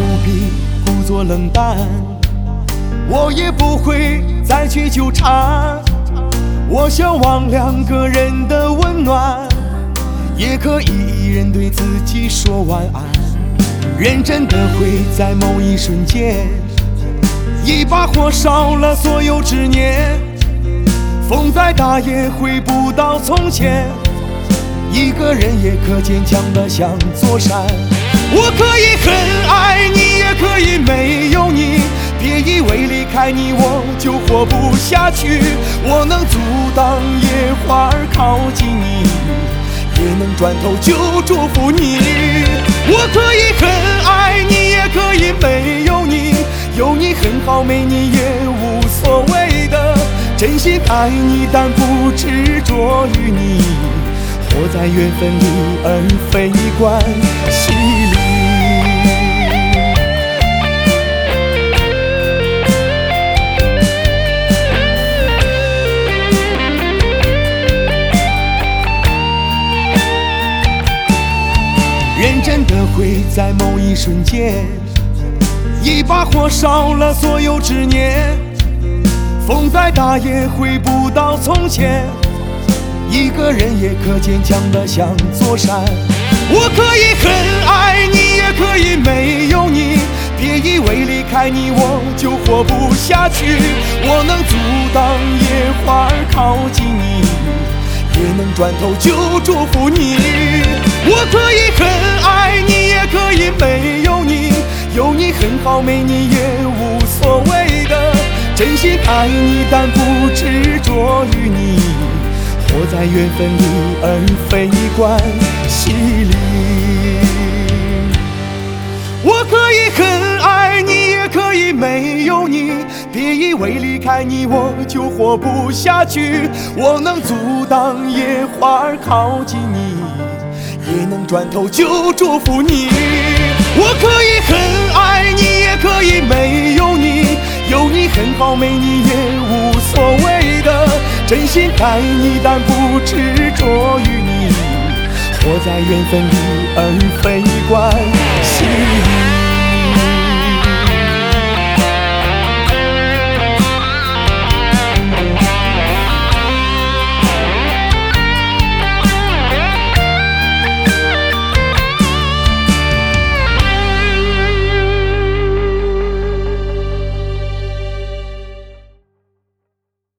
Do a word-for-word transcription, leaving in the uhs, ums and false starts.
必故作冷淡，我也不会再去纠缠。我想忘两个人的温暖，也可以一人对自己说晚安。人真的会在某一瞬间，一把火烧了所有执念。风再大也回不到从前，一个人也可坚强得像座山。我可以很爱你，也可以没有你，别以为离开你我就活不下去。我能阻挡野花儿靠近你，也能转头就祝福你。我可以很爱你，也可以没有你，有你很好，没你也无所谓的。真心爱你，但不执着于你，活在缘分里而非关系里。人真的会在某一瞬间，一把火烧了所有执念。风再大也回不到从前，一个人也可坚强得像座山。我可以很爱你，也可以没有你，别以为离开你我就活不下去。我能阻挡野花儿靠近你，也能转头就祝福你。我可以很爱你，也可以没有你，有你很好，没你也无所谓的。真心爱你，但不执着于你，活在缘分里而非关系里。我可以很爱你，也可以没有你，别以为离开你我就活不下去。我能阻挡野花儿靠近你，也能转头就祝福你。我可以很爱你，也可以没有你，有你很好，没你也无所谓的。真心爱你，但不执着于你，活在缘分里而非关